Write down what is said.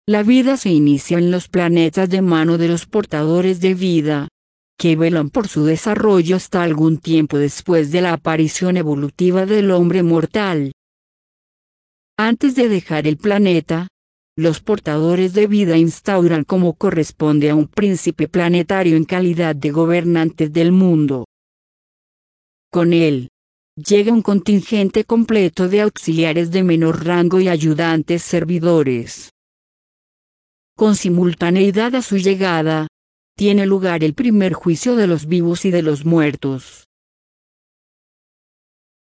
La vida se inicia en los planetas de mano de los portadores de vida, que velan por su desarrollo hasta algún tiempo después de la aparición evolutiva del hombre mortal. Antes de dejar el planeta, los portadores de vida instauran como corresponde a un príncipe planetario en calidad de gobernantes del mundo. Con él, llega un contingente completo de auxiliares de menor rango y ayudantes servidores. Con simultaneidad a su llegada, tiene lugar el primer juicio de los vivos y de los muertos.